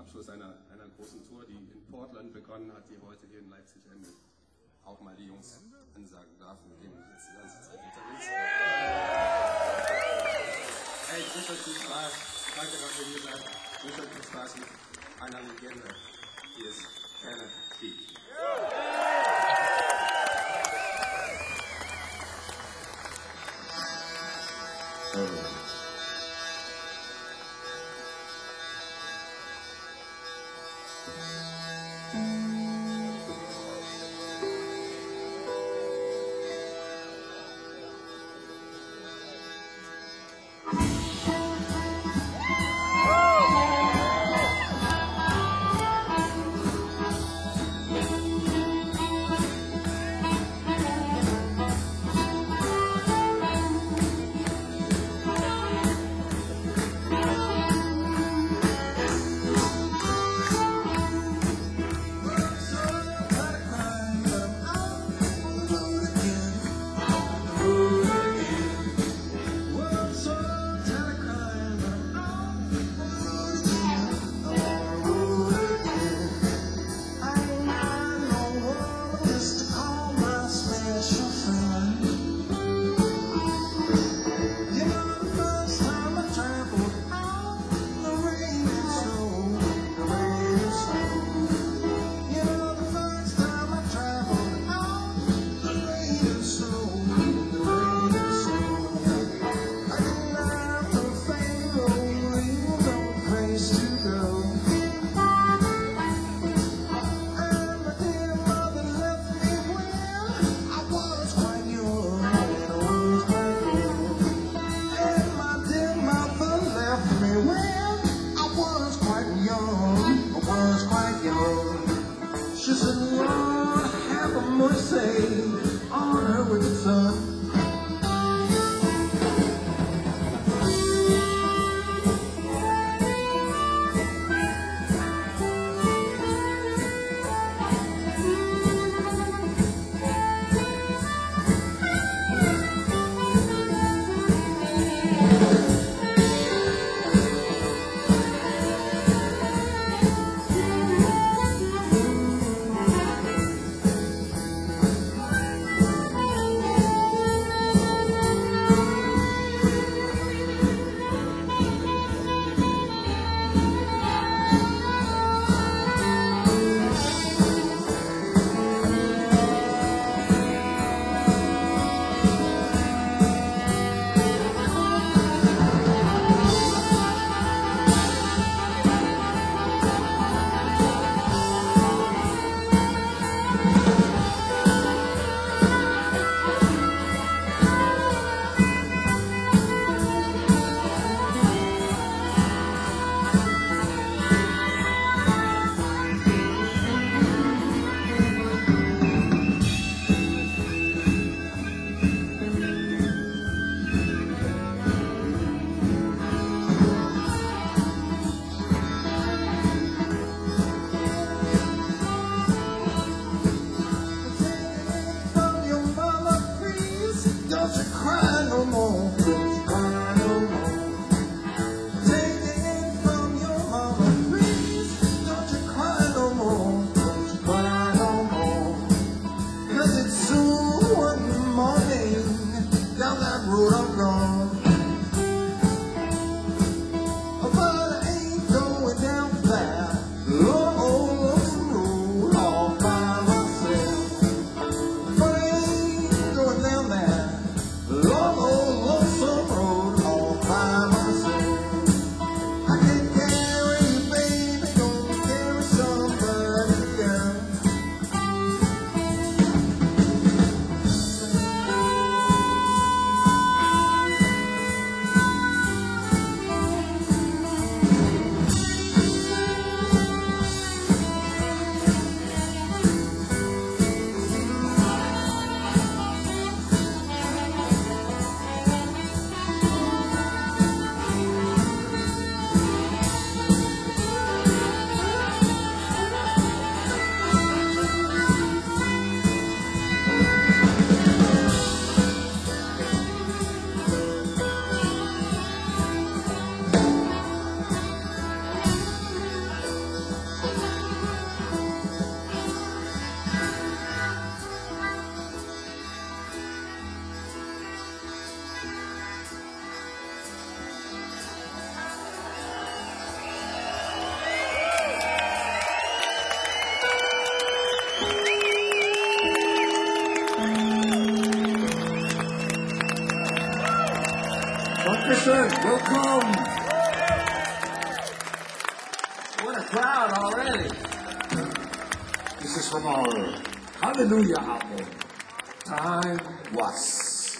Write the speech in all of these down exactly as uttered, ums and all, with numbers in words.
Abschluss einer, einer großen Tour, die in Portland begonnen hat, die heute hier in Leipzig endet. Auch mal die Jungs ansagen darf, mit denen ich jetzt die ganze Zeit unterwegs bin. Hey, ich wünsche euch viel Spaß. Danke, dass ihr hier seid. Ich wünsche euch viel Spaß mit einer Legende. Hier ist Kenneth Keith. Dankeschön, welcome. What a crowd already. This is from our Hallelujah album, Time Was.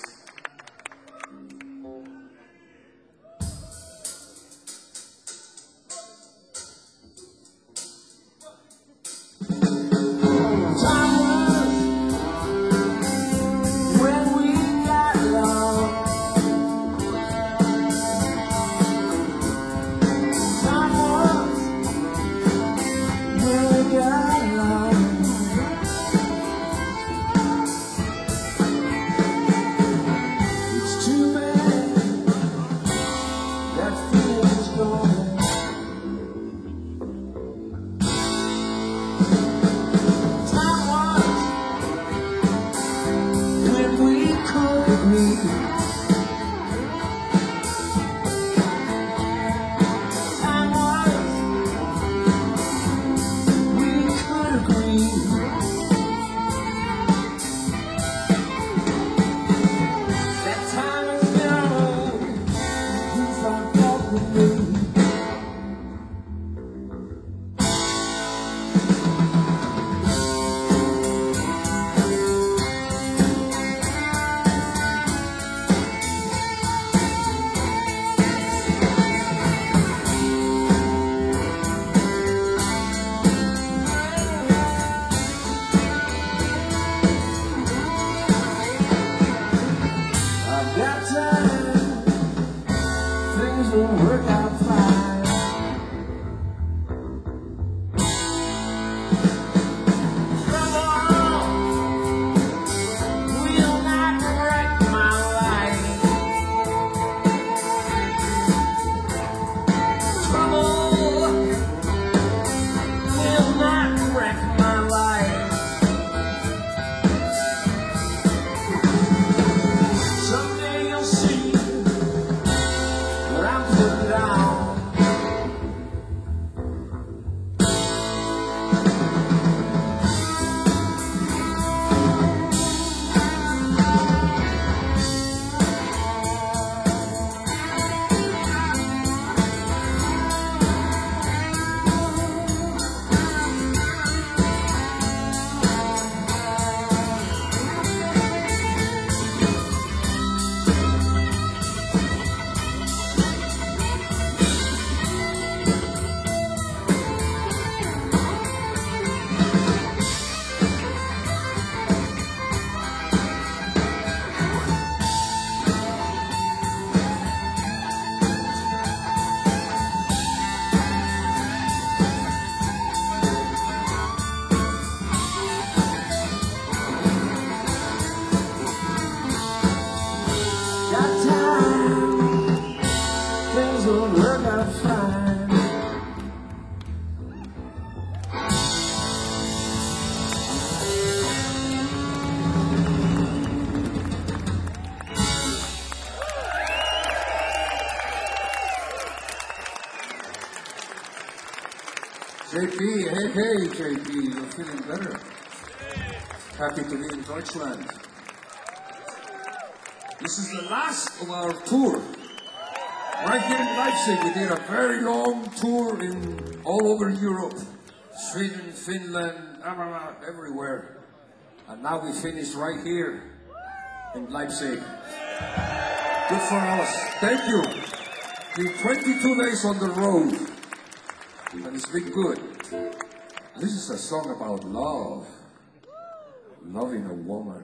J P, hey, hey, J P, you're feeling better. Happy to be in Deutschland. This is the last of our tour. Right here in Leipzig, we did a very long tour in all over Europe. Sweden, Finland, everywhere. And now we finished right here in Leipzig. Good for us. Thank you. Been twenty-two days on the road. And it's been good. This is a song about love. Loving a woman.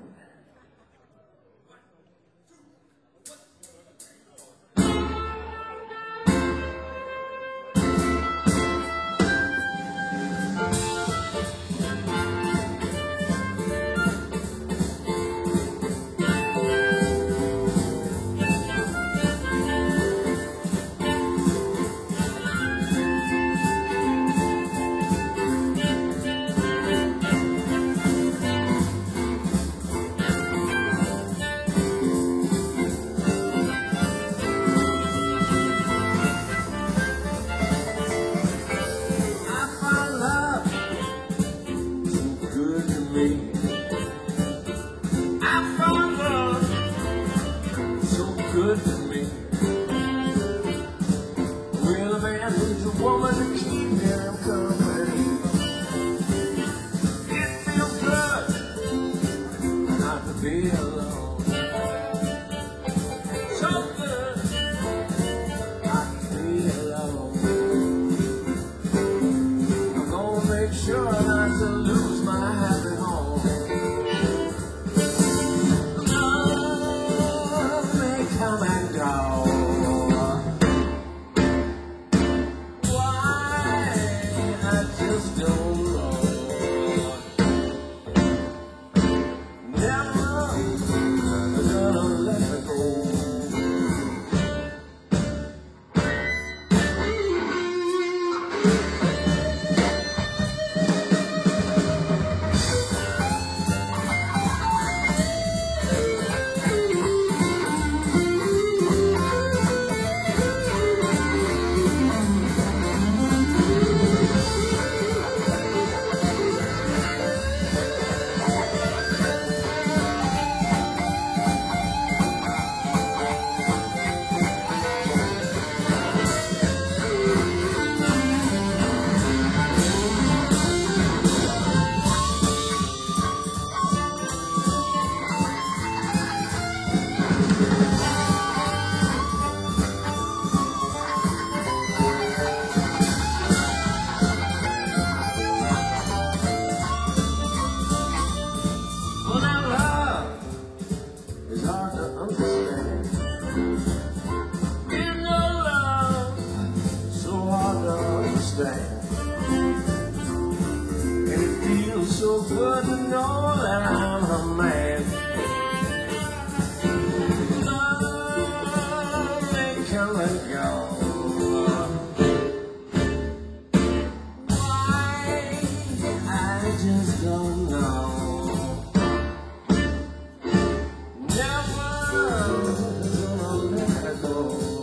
understand. And it feels so good to know that I'm her man. Oh, they come and go. Why? I just don't know. Never gonna let her go.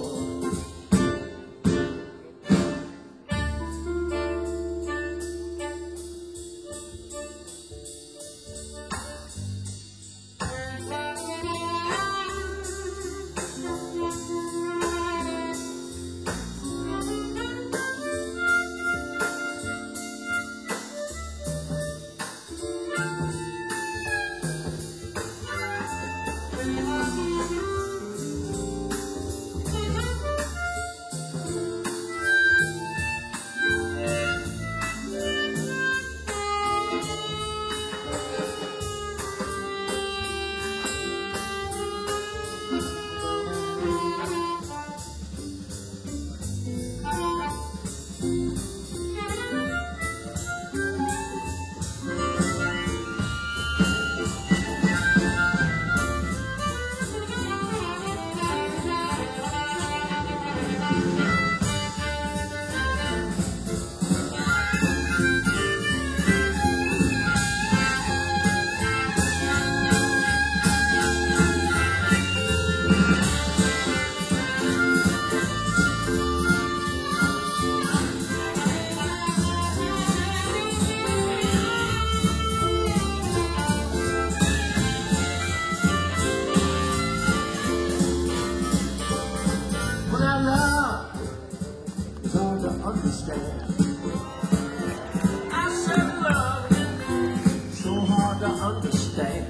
Understand. I said love, so hard to understand.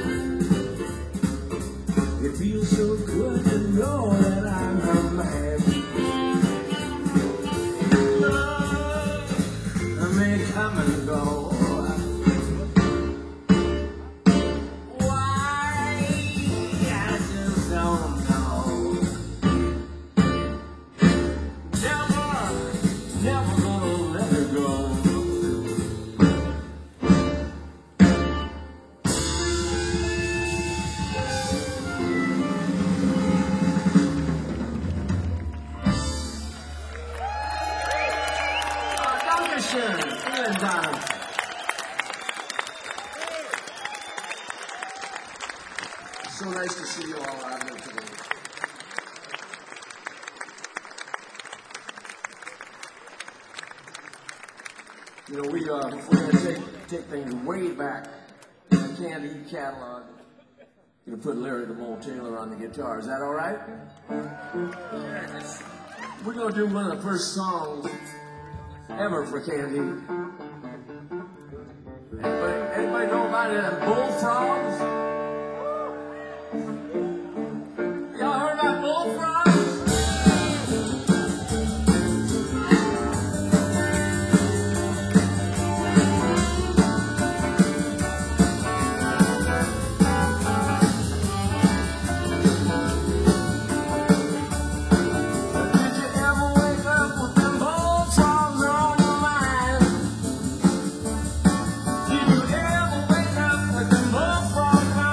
It feels so good to know that I'm her man. Love, I may come and go. Why? I just don't know. Never gonna let her go. Uh, Dankeschön. Vielen Dank. So nice to see you all out here today. You know, we, uh, we're going to take, take things way back in the Candy catalog. Going to put Larry the Mole Taylor on the guitar. Is that all right? We're going to do one of the first songs ever for Candy. Anybody, anybody know about it? Bullfrogs? Y'all heard about bullfrogs? From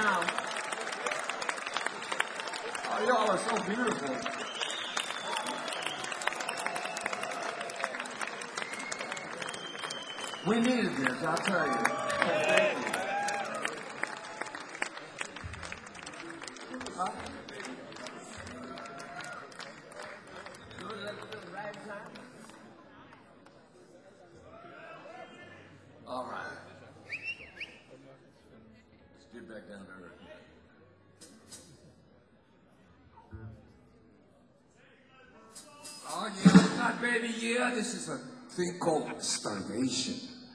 now. Oh, y'all are so beautiful. We needed this, I'll tell you. Thank you. Huh? All right. Let's get back down to earth. Oh, yeah, not baby, yeah. This is a thing called starvation.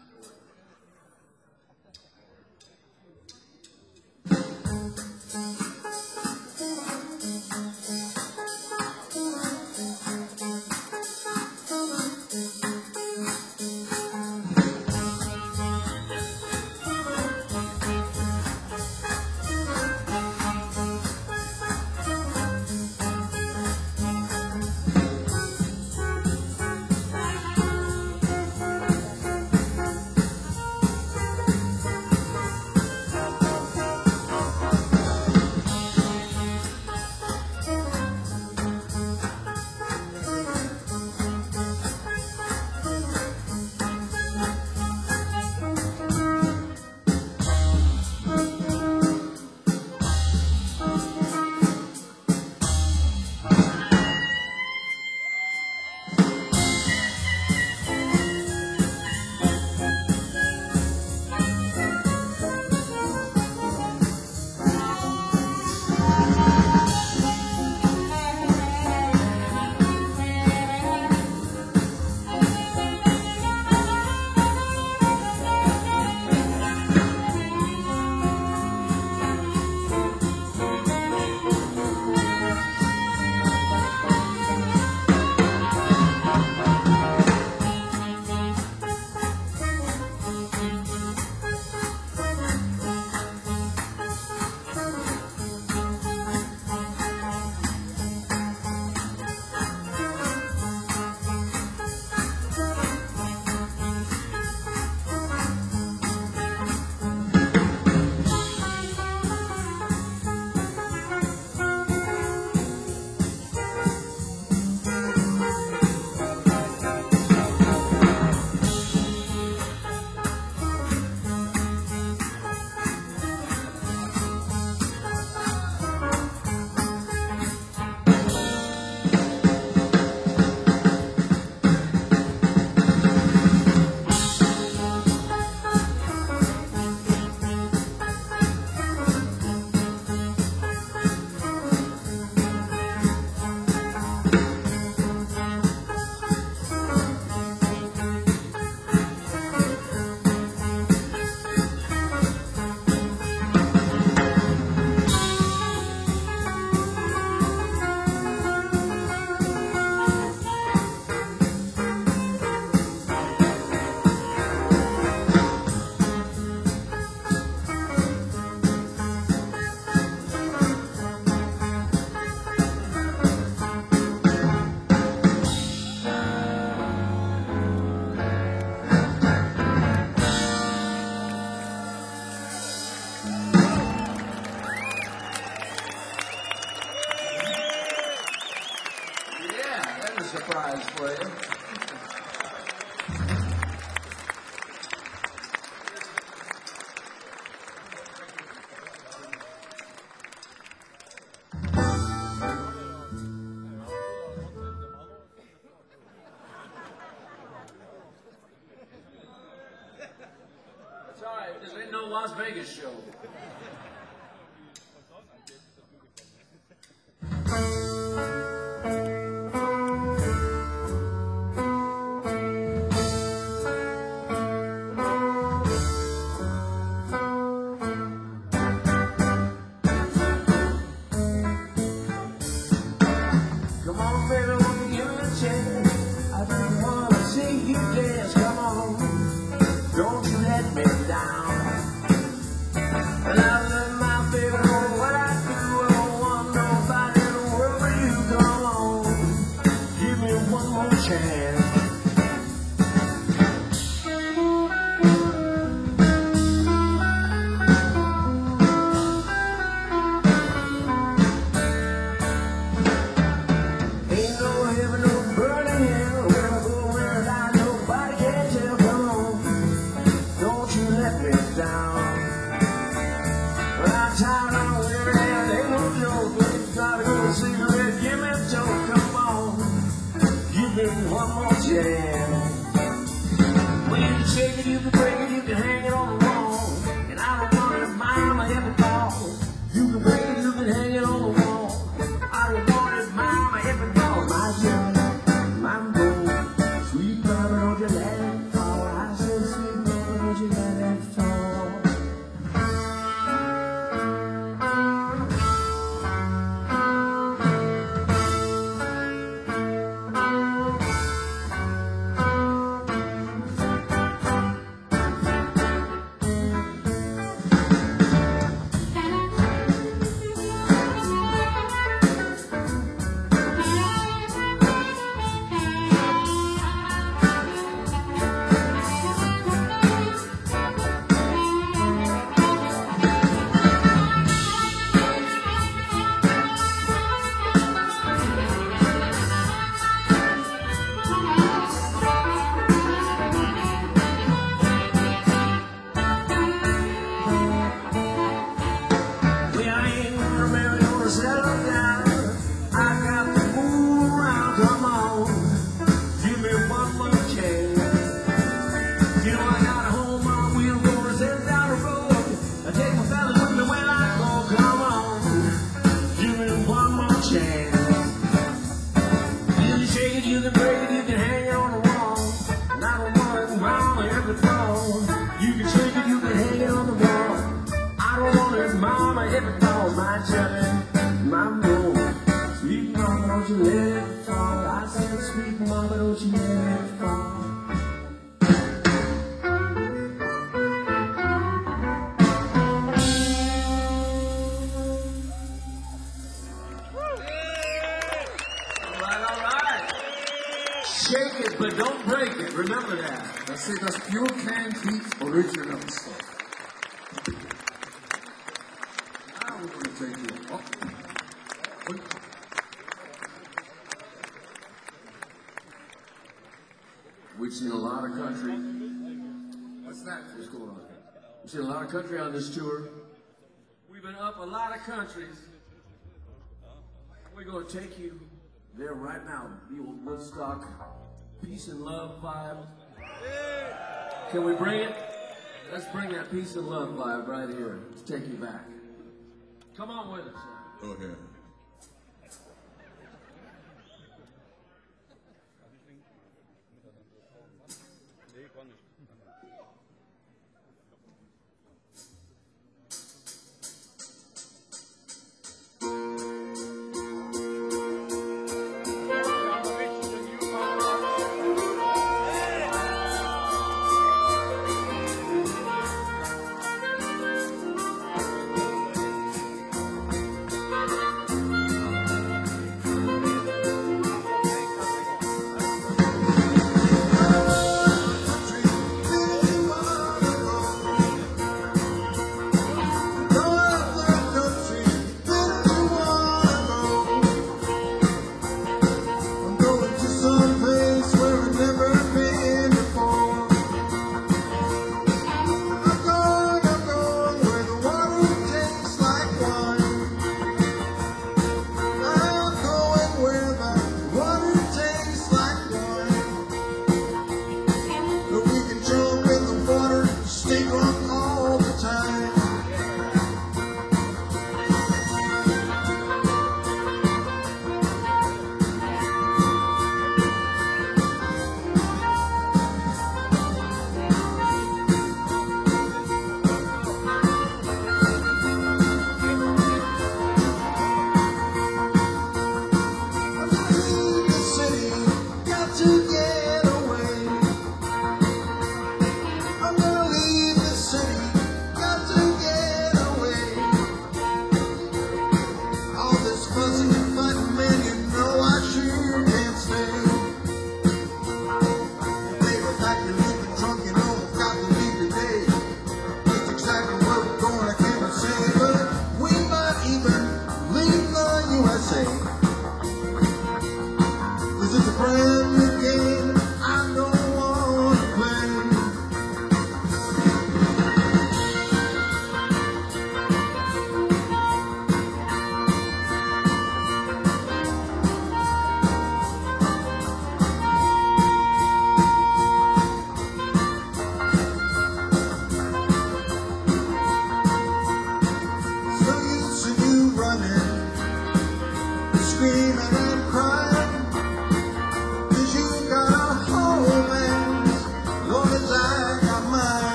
surprise for you. It's all right. This ain't no Las Vegas show. Come on, baby, won't you give me a chance? I just wanna see you dance. Come on, don't you let me down. can break it, you can hang it on the wall. I don't want it, mama, if it falls, my son, my gold. Sweet mama, don't you let it fall. I said, sweet mama, don't you let it fall. That's it, that's pure canned heat original stuff. Now we're going to take you up. We've seen a lot of country. What's that? What's going on? We've seen a lot of country on this tour. We've been up a lot of countries. We're going to take you there right now. The old Woodstock peace and love vibe. Can we bring it? Let's bring that peace and love vibe right here to take you back. Come on with us. Go ahead. Thank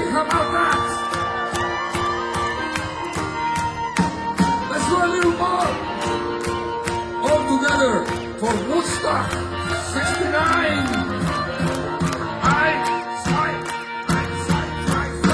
how about that? Let's do a little more. All together for Woodstock sixty-nine. I, I, I, I,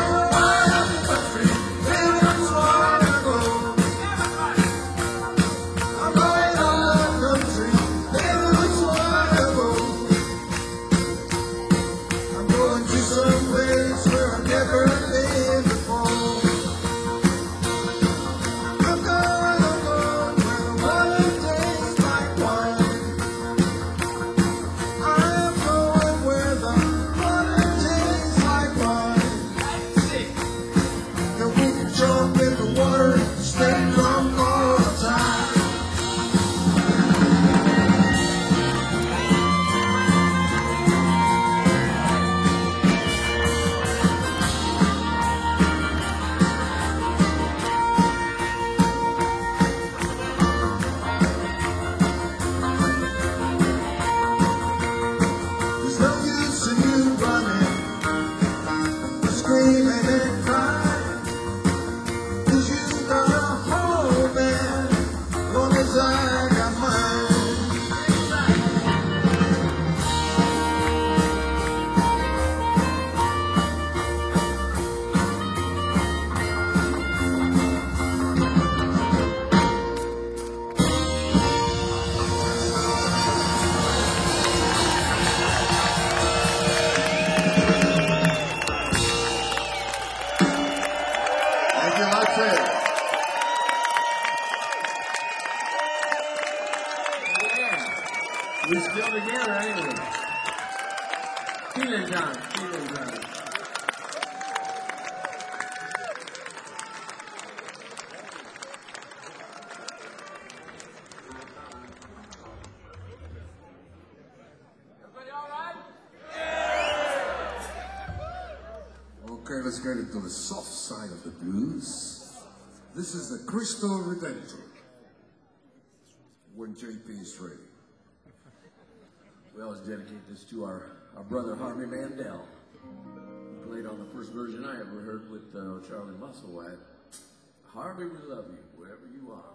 We still together, ain't we? Feeling time, feeling time. Everybody all right? Okay, let's get into the soft side of the blues. This is the Crystal Redentor. When J P is ready. We always dedicate this to our, our brother Harvey Mandel, who played on the first version I ever heard with uh, Charlie Musselwhite. Harvey, we love you, wherever you are.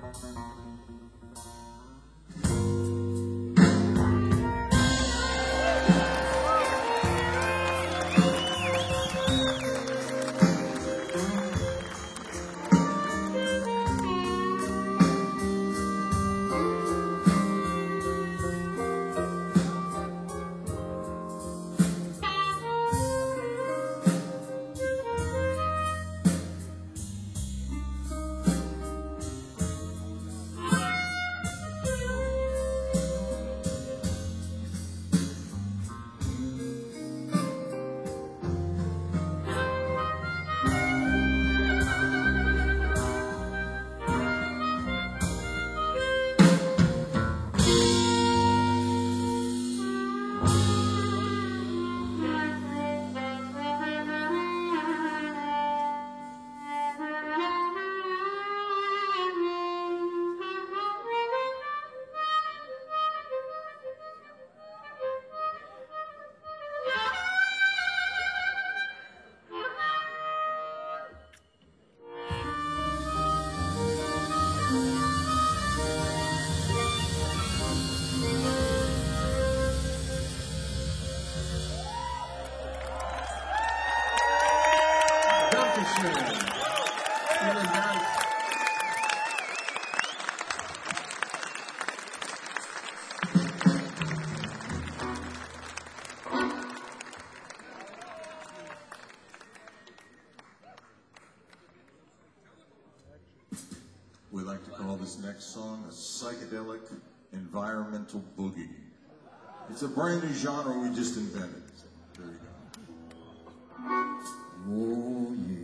We like to call this next song a psychedelic environmental boogie. It's a brand new genre we just invented. There you go. Oh, yeah.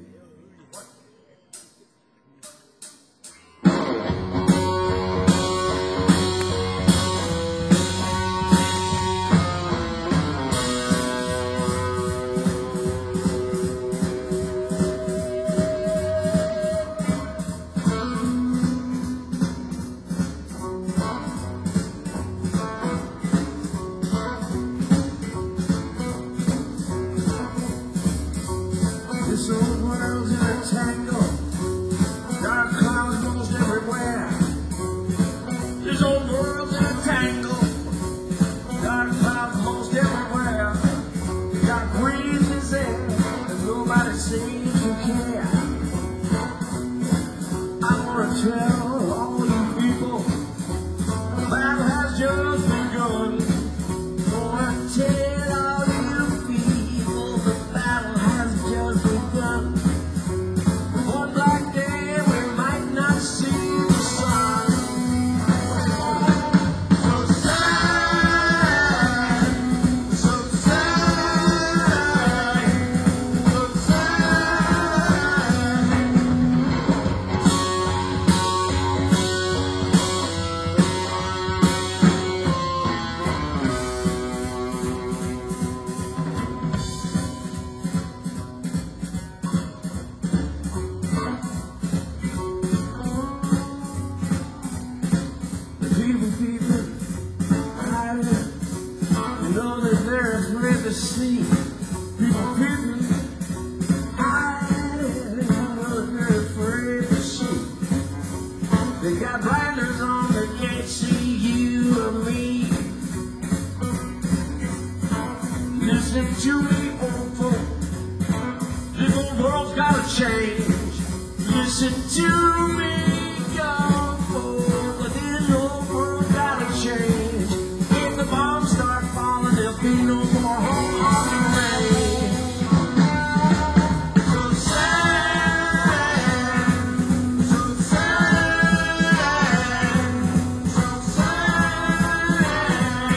This old world's in a tangle, dark clouds most everywhere. This old world's in a tangle, dark clouds most everywhere. You got breezes there, and nobody seems to care. I wanna tell all you people, the battle has just begun. I wanna tell all you people, the battle has just begun. One black day we might not see the sun. So sad, so sad, so sad. The people, people, hiding, you know that there's red to see. People, people, hiding, you know that they're afraid to see. They got blinders on, they can't see you or me. Listen to me, old folk, this old world's gotta change. Listen to me, young folk, this old world gotta change. If the bombs start falling, there'll be no more home on the range. So sad, so sad, so sad.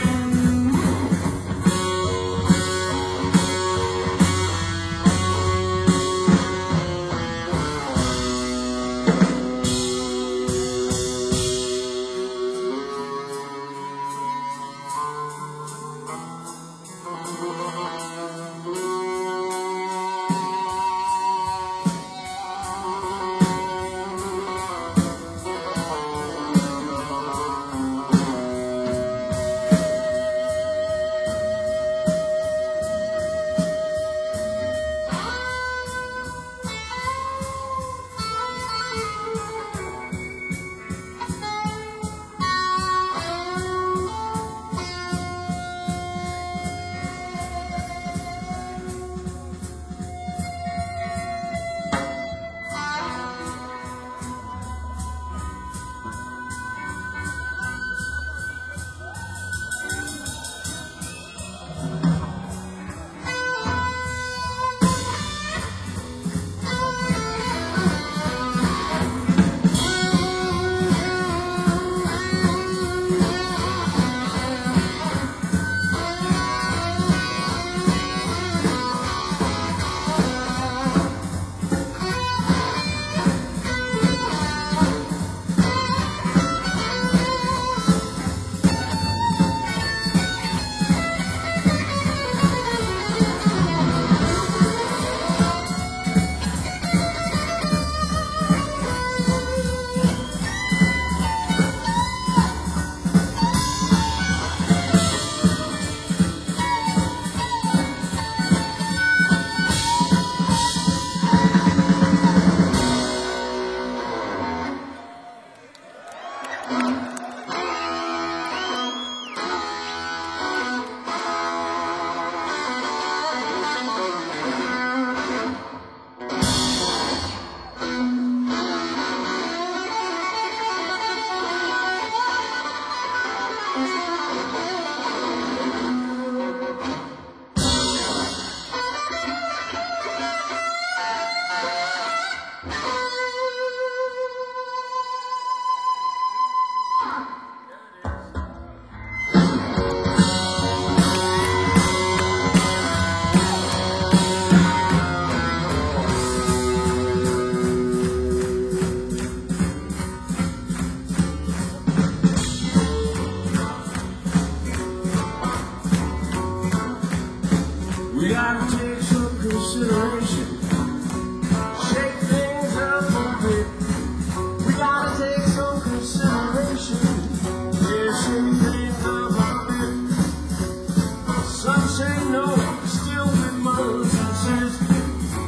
We gotta take some consideration. Shake things up a bit. We gotta take some consideration. Yeah, shake things up a bit. Some say no, still with mothers and sisters.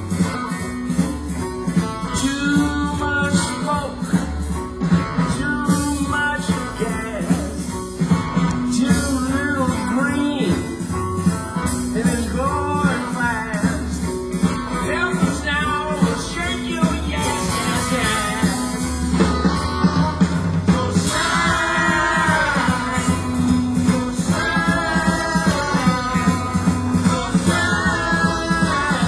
Too much smoke, too much gas, too little green, and it's going fast. Help us now, shake your yes, yes, yes. Go side, go side, go side.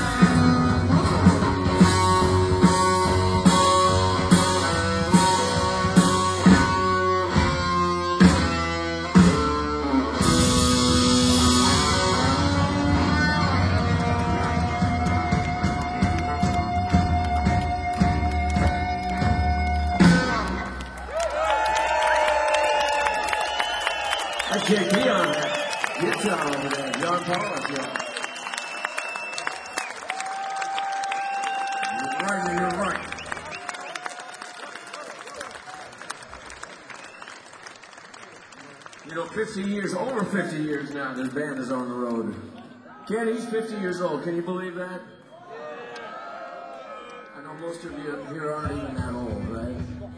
I can't be on that guitar over there, John Paul, yeah. You're right, you're right. You know, fifty years, over fifty years now, this band is on the road. Kenny's fifty years old, can you believe that? I know most of you here aren't even that old, right?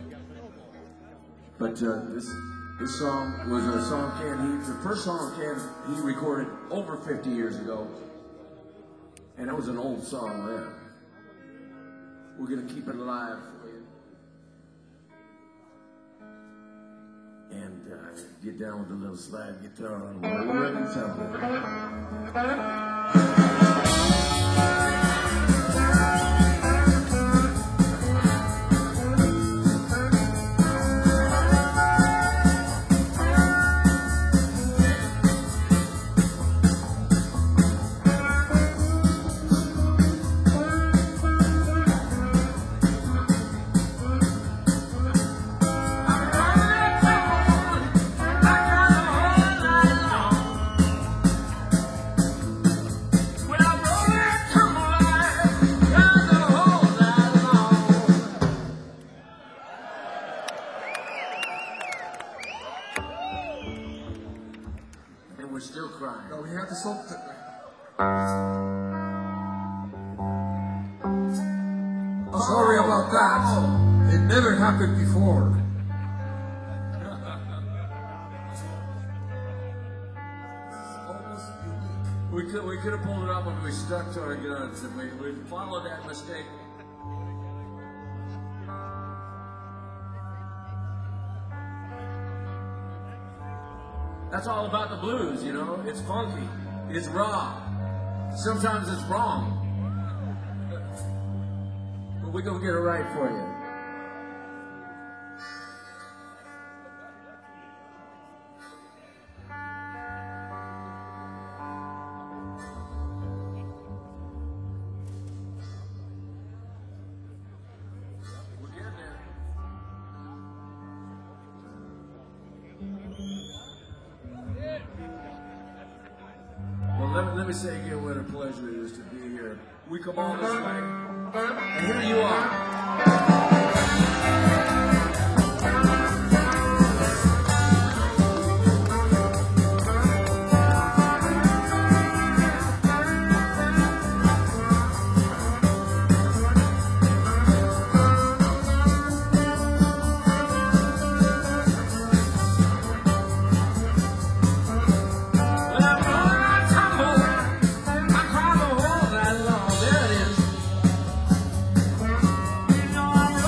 But uh, this this song was a song Ken, he, the first song Ken, he recorded over fifty years ago. And it was an old song then. We're gonna keep it alive for you. And uh, get down with the little slide guitar on the ready something. And we're still crying. No, we had to song. Sorry about that. It never happened before. Almost unique. We could we could have pulled it off if we stuck to our guns and we we followed that mistake. That's all about the blues, you know. It's funky. It's raw. Sometimes it's wrong. But we're gonna get it right for you. We're getting there. Well, let me, let me say again what a pleasure it is to be here. We come all this way, and here you are. You know I'm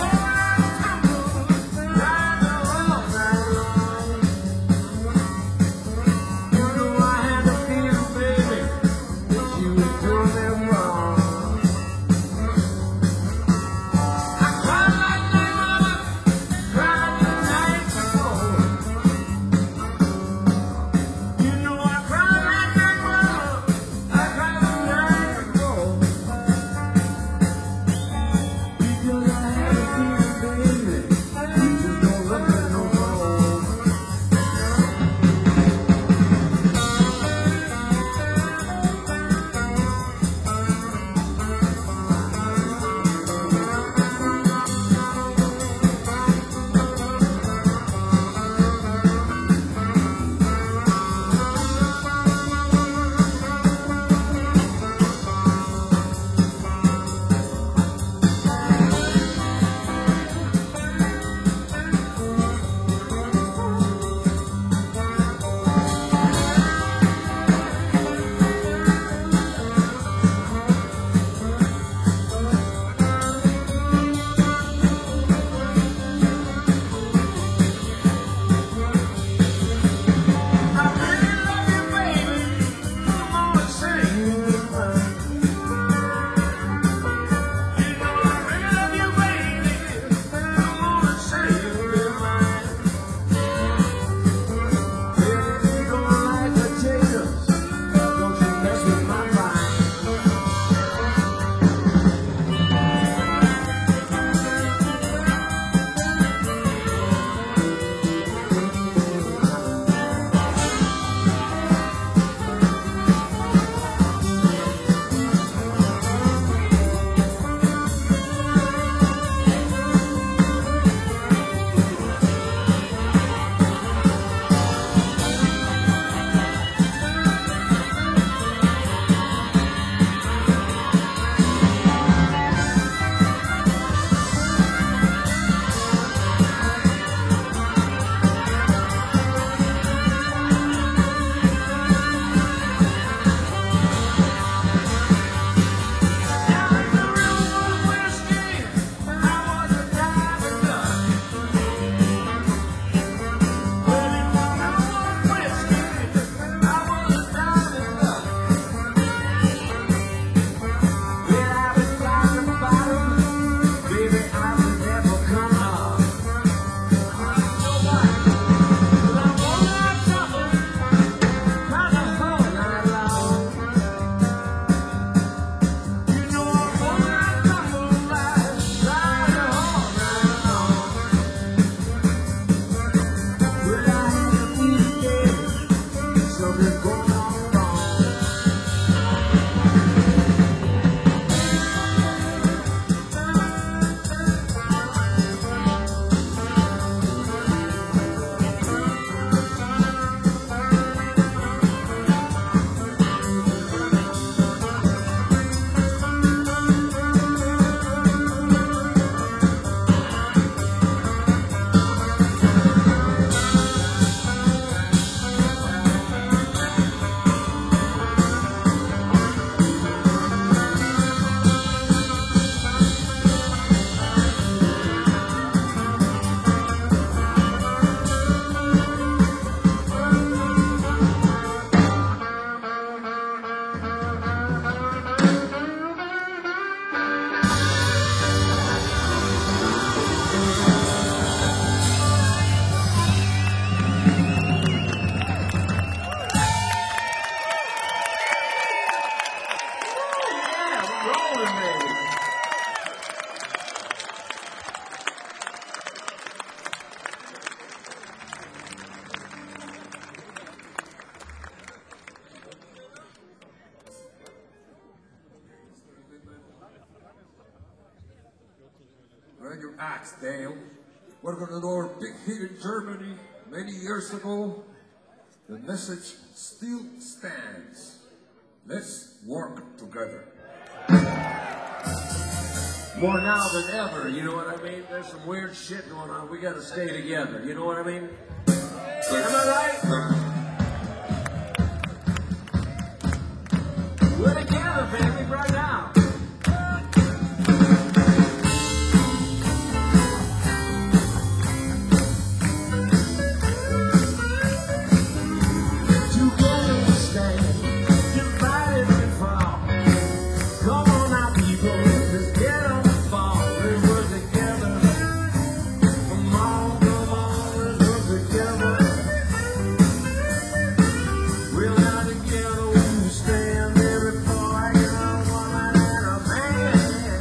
and your axe, Dale. We're gonna do our big hit in Germany many years ago. The message still stands. Let's work together. More now than ever, you know what I mean? There's some weird shit going on. We gotta stay together, you know what I mean? Am I right? We're together, baby, right now. Together we stand, divided we fall. Come on now, people, let's get on the ball. Let's work together. Come on, come on, let's work together. We're not together, we stand every boy, girl, woman, and a man.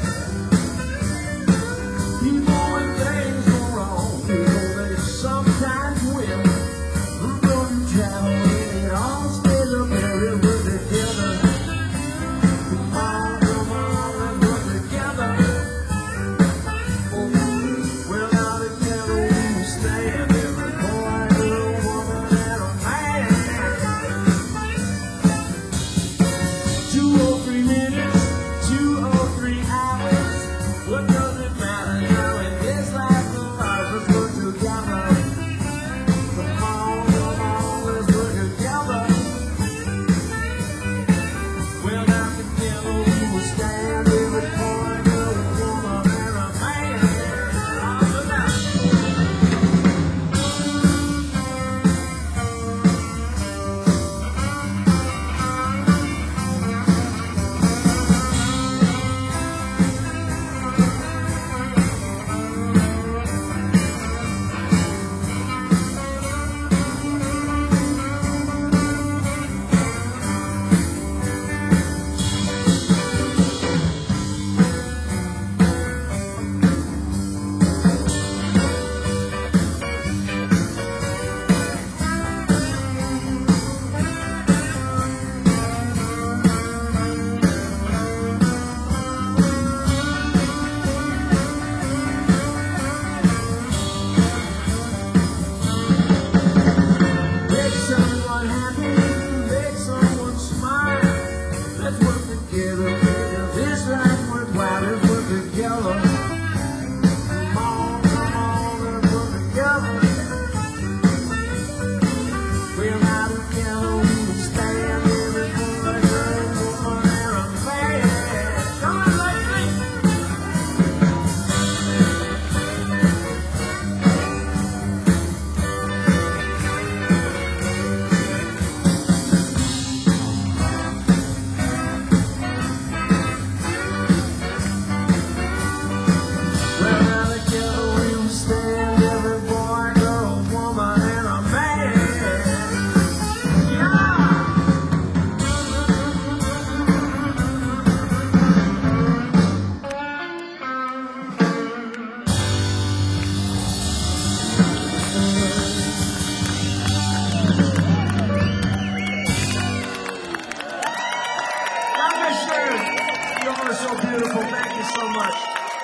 People, when things go wrong, people, they sometimes will. Who know you travel, and it all stays up there. We'll work together. Come on, come on, let's work together. We're not together, we stand every boy, girl, woman, and a man. Two or three minutes, two or three hours. What does it matter now in this life of ours? Let's work together. Come on, come on, let's work together. We're not together, we will stand every boy, girl, woman, and a man. Look out. Make someone happy, make someone smile. Let's work together, make this life worthwhile. Let's work together. Come on, come on, let's work together. We're not together, we will stand every boy, girl, woman, and a man. Come on, ladies. We're not together, we will stand every boy, girl, woman, and a man. Yeah! God bless you. You all are so beautiful. Thank you so much.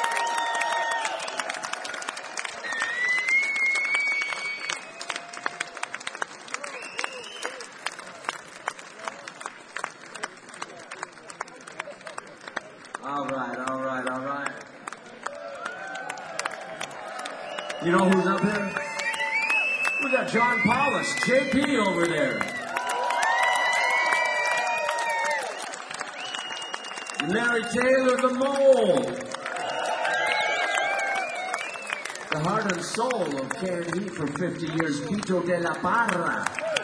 All right, all right, all right. You know who's up here? We got John Paulus, J P over there. Larry Taylor, the Mole. The heart and soul of Canned Heat for fifty years, Vito de la Parra.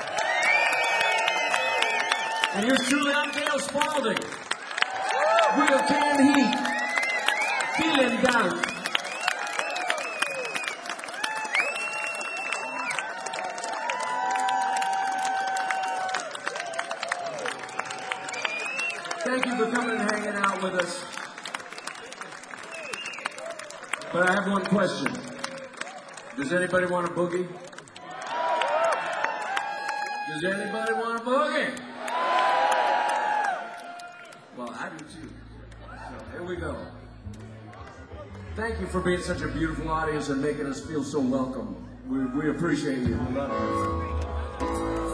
And yours truly, I'm Dale Spalding. Real Canned Heat. Feeling doubt. Thank you for coming and hanging out with us. But I have one question. Does anybody want a boogie? Does anybody want a boogie? Well, I do too. So here we go. Thank you for being such a beautiful audience and making us feel so welcome. We, we appreciate you. We love you.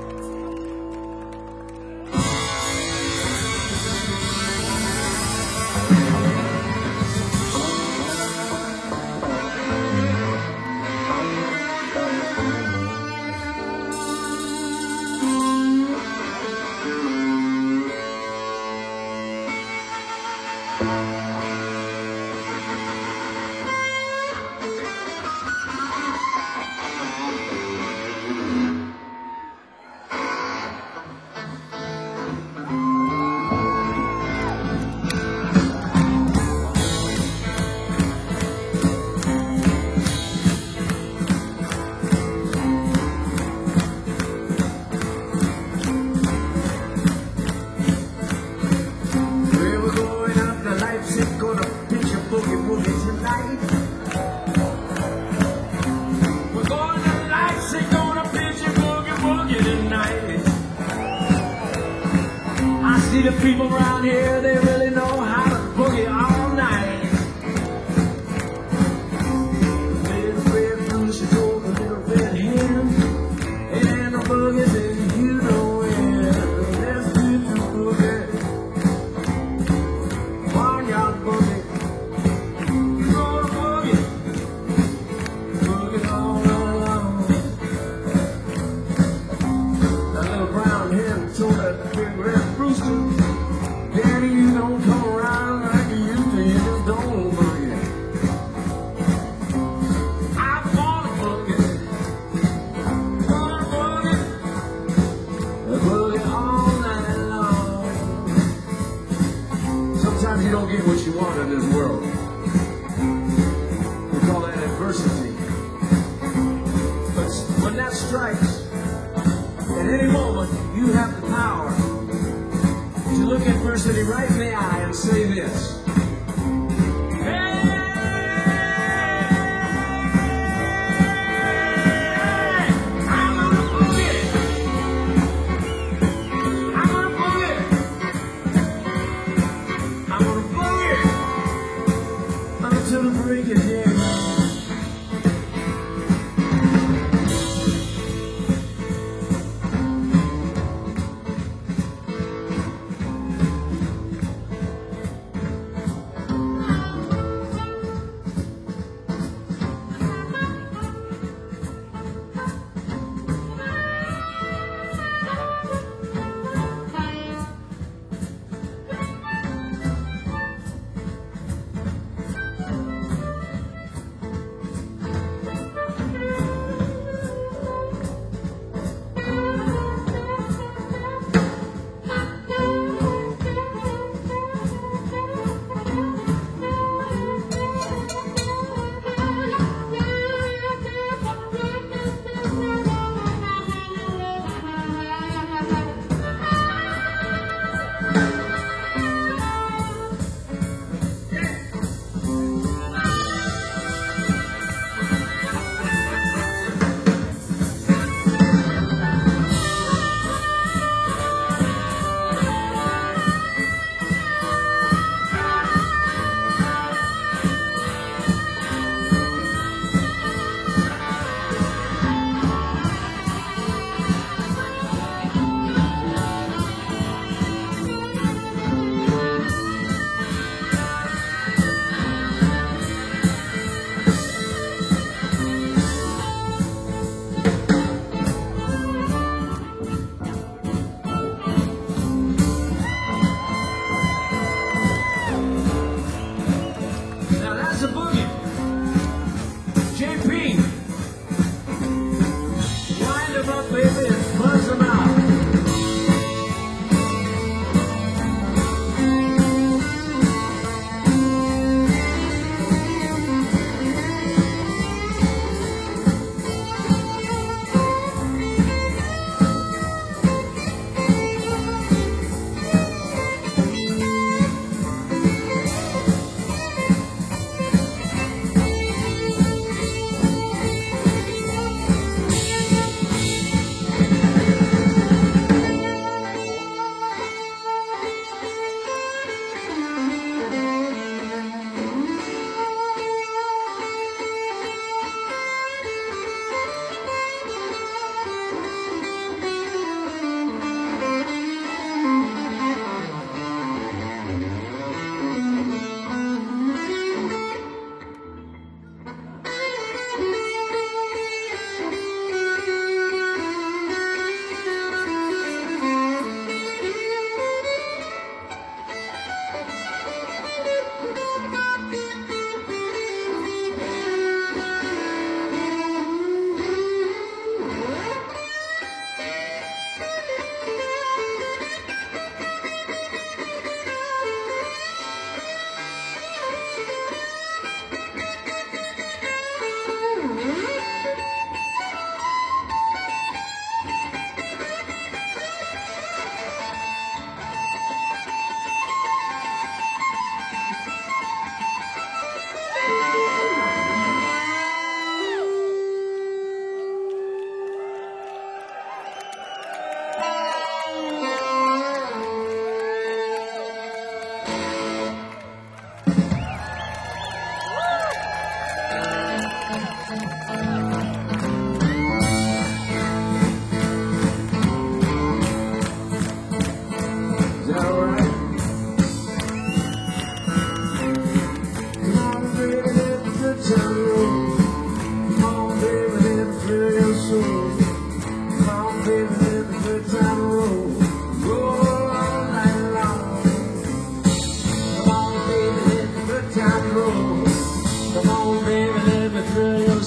See the people around here, they really know how to boogie all night. Little red goose, you told the little red hen, and the boogie says, you know it. Let's do the boogie, barnyard boogie. You gonna boogie, boogie all night long. That little brown hen told that big red rooster, Daddy, you don't come around like you used to, you just don't boogie. I wanna boogie, wanna boogie, boogie all night long. Sometimes you don't get what you want in this world. We call that adversity. But when that strikes, at any moment, you have the power to look adversity right in the eye and say this. Until the break of day.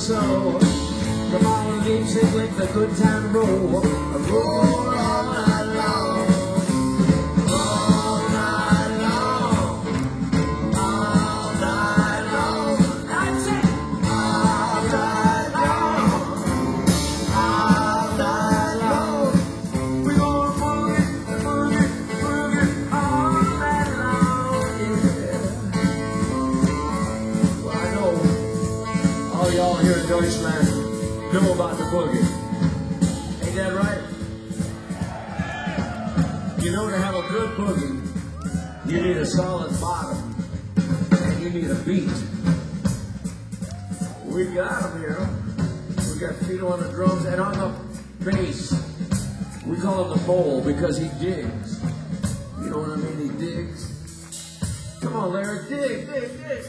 so. Come on, Leipzig, let the good time roll. Roll all night long. All night long. All night long. That's it. All night long. All night long. We're gonna boogie, boogie, boogie all night long. Yeah. Well, I know all y'all here in Deutschland know about the boogie. Ain't that right? You know, to have a good boogie, you need a solid bottom, and you need a beat. We got them here. We got Fido on the drums, and on the bass, we call him the mole because he digs. You know what I mean? He digs. Come on, Larry, dig, dig, dig.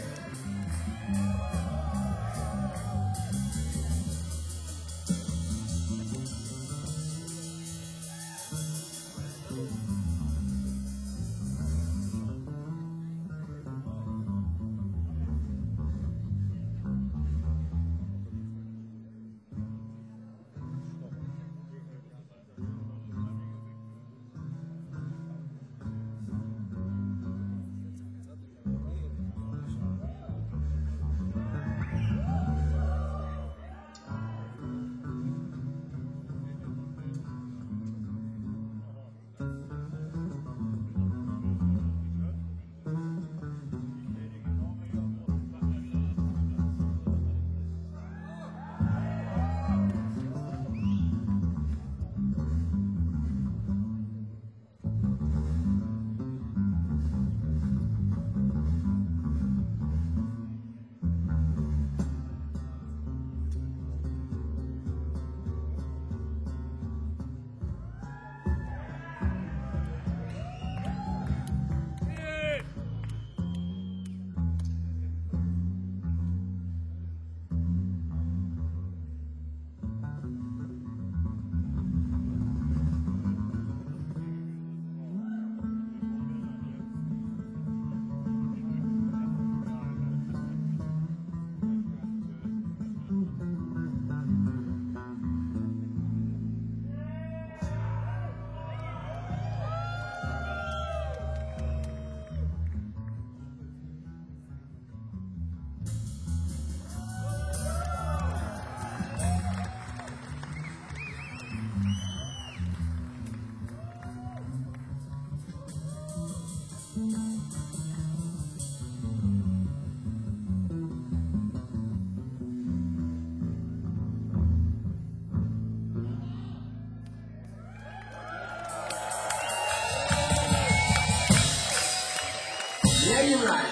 Yeah, you're right.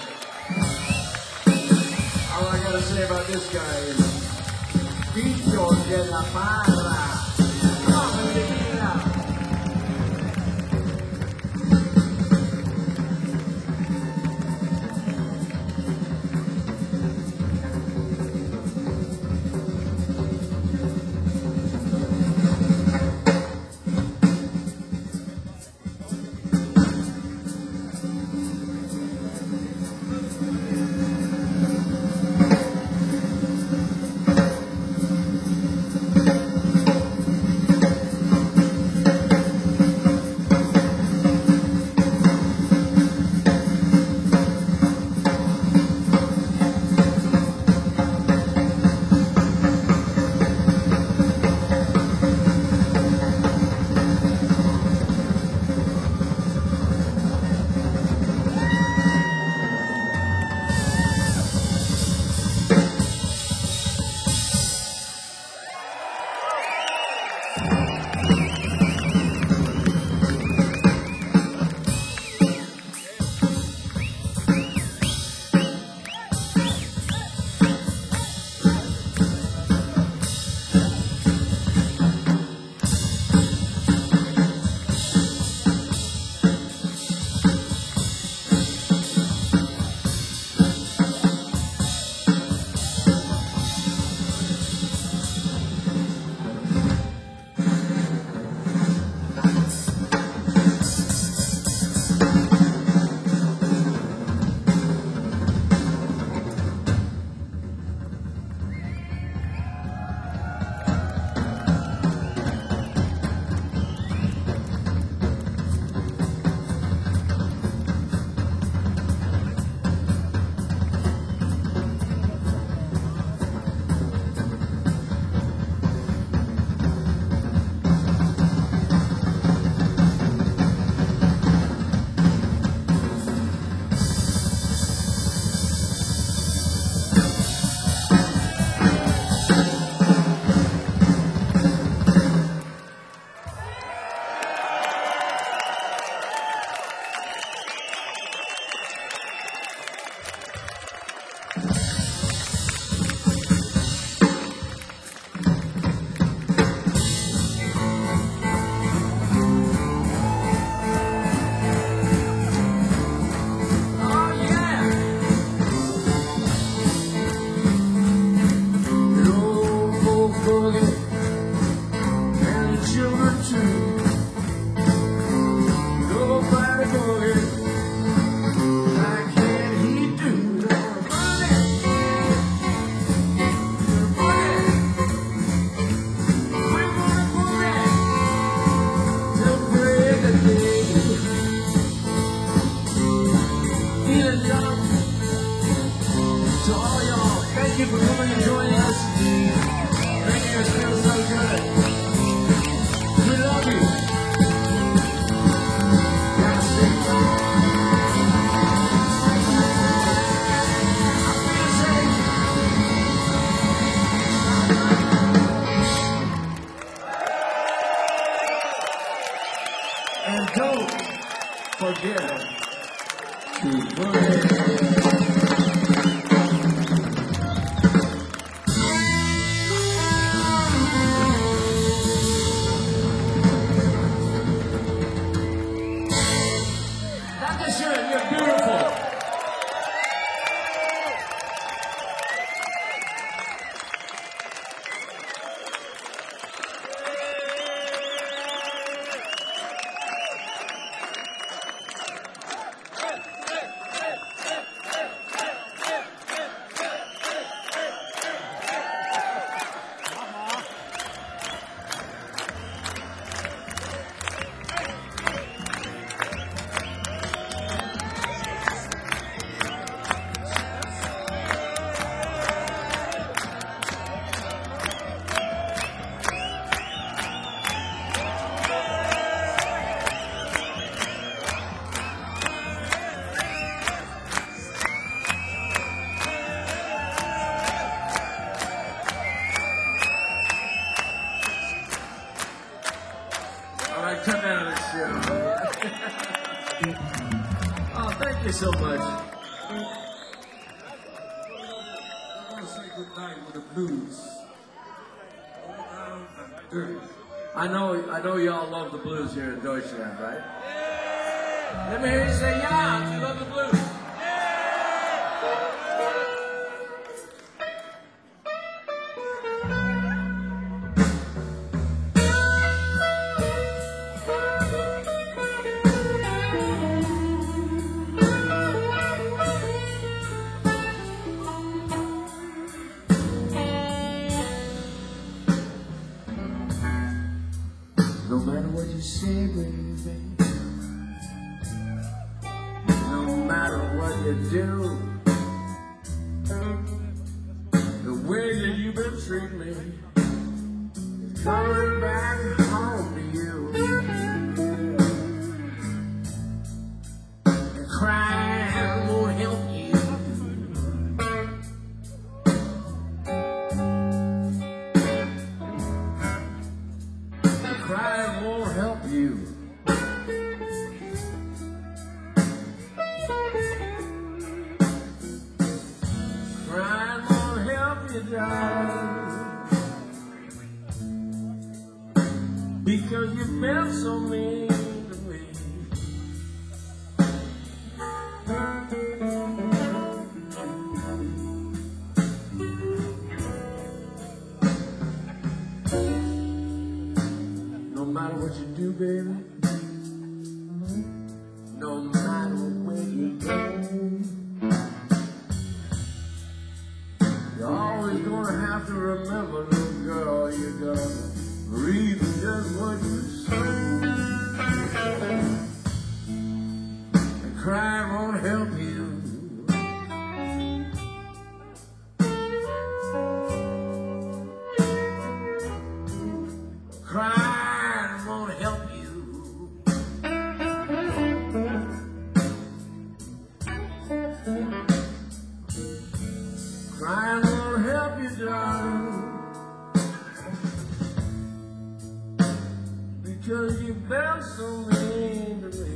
All I gotta say about this guy is, Bicho de la Parra. Come on, let me get it out. and gentlemen, to all y'all, thank you for coming and joining us. Making us feel so good. We love you. Gotta stay strong. And don't forget to pray. Dankeschön, you're beautiful. All right, cut down this shit. Oh, thank you so much. I want to say good night with the blues. Go down and dirty. I know, I know y'all love the blues here in Deutschland, right? Let me hear you say, yeah, you love the blues. No matter what you say, baby, no matter what you do, the way that you've been treating me is coming back home to you. And crying won't help you. Crying won't help you. Crying won't help you, darling, because you've been so mean to me. No matter what you do, baby, no matter where you go, you're always gonna have to remember, little girl, you gotta read just what you say. And crying won't help you. Crying won't help you. Crying won't help you, darling, because you've been so mean to me.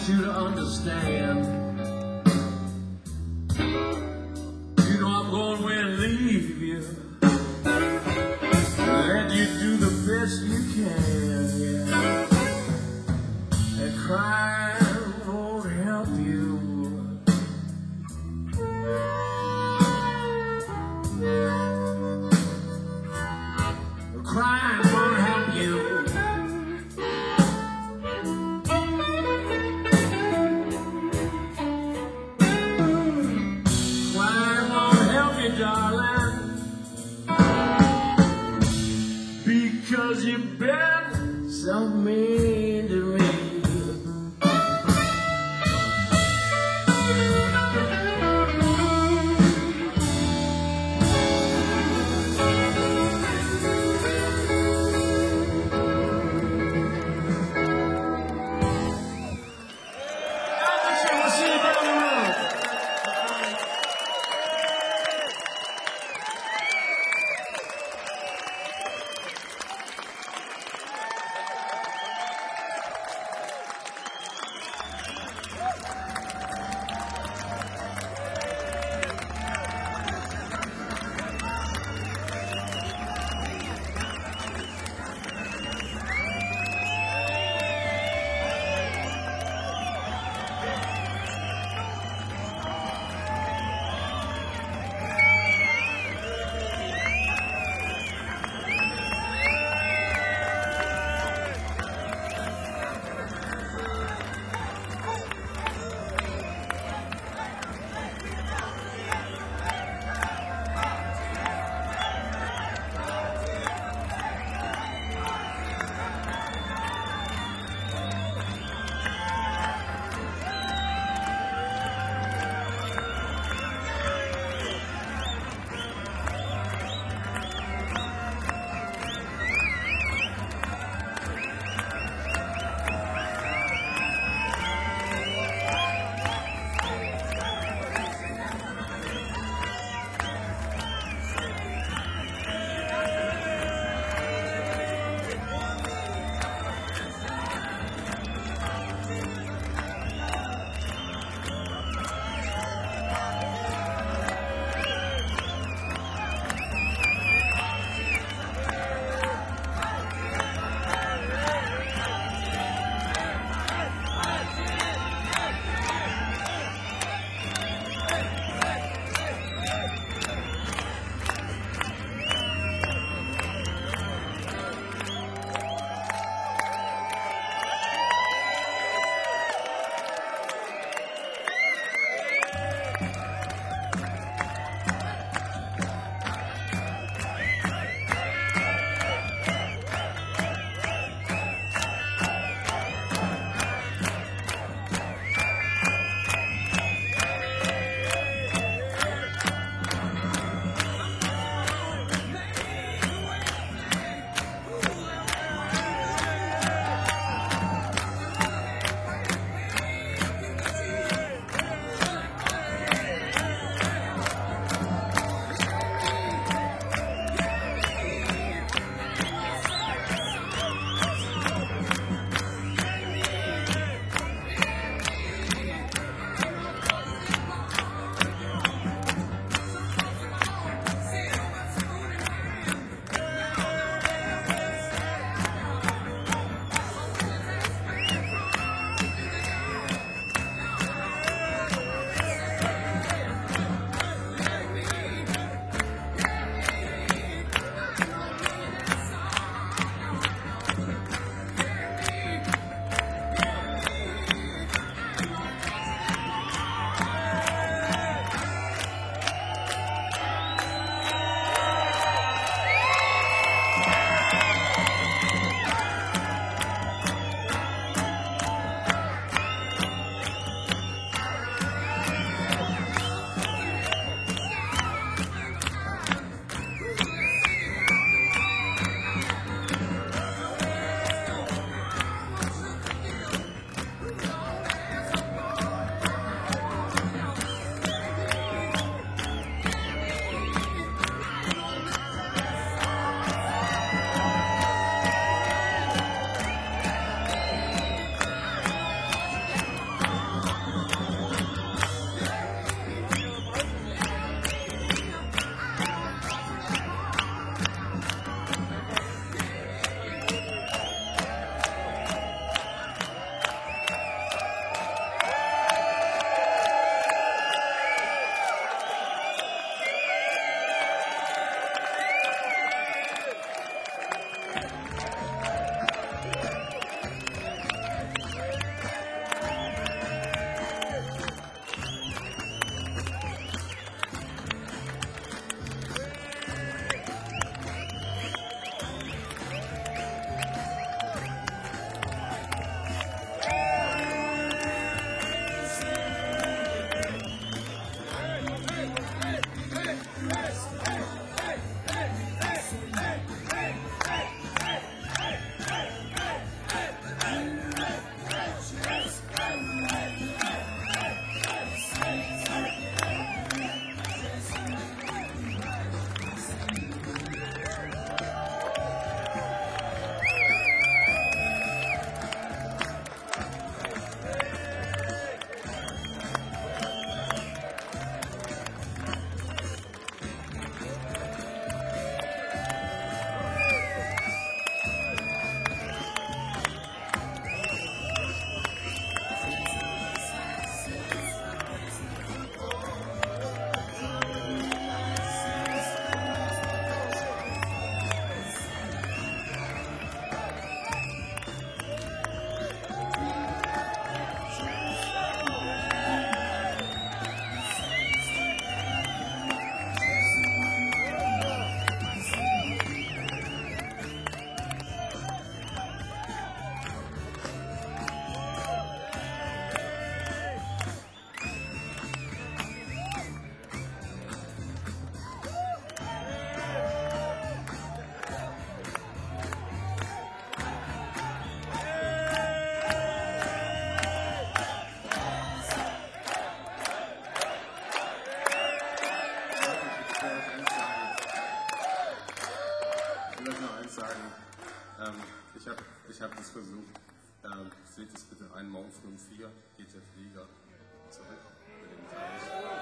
you to understand. You know I'm going away and leave you. Let you do the best you can, yeah. And crying won't help you. Crying won't help you. Pflegt es bitte ein, morgen früh um vier geht der Flieger zurück mit dem Teil.